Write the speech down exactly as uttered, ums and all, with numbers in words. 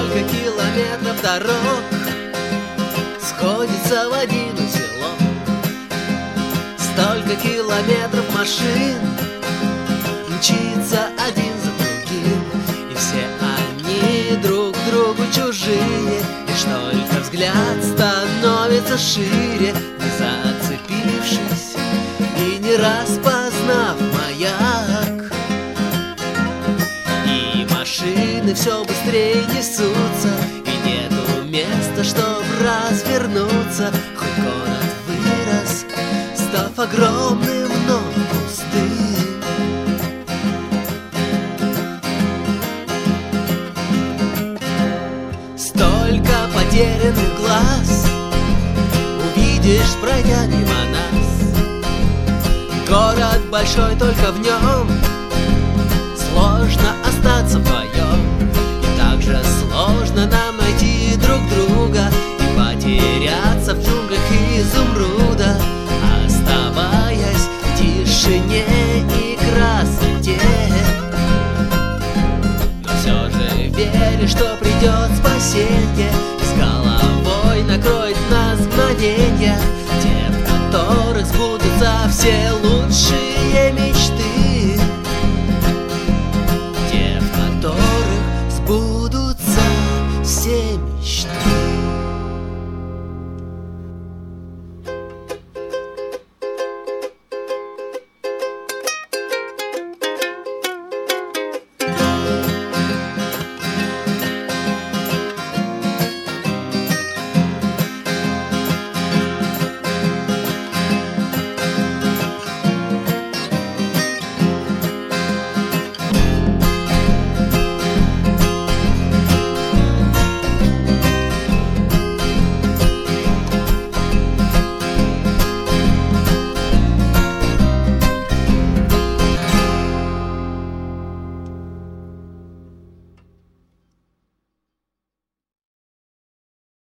Столько километров дорог сходится в один узелок, столько километров машин мчится один за другим, и все они друг другу чужие. Лишь только взгляд становится шире, не зацепившись и не распознав маяк. И машины все быстрее несутся, и нету места, чтоб развернуться. Хоть город вырос, став огромным, но пустым. Столько потерянных глаз увидишь, пройдя мимо нас. Город большой, только в нем сложно остаться вдвоем. И так же сложно нам найти друг друга и потеряться в джунглях изумруда, оставаясь в тишине и красоте. Но все же веришь, что придет спасенье, и с головой накроет нас мгновенья, те, в которых сбудутся все лучшие мечты.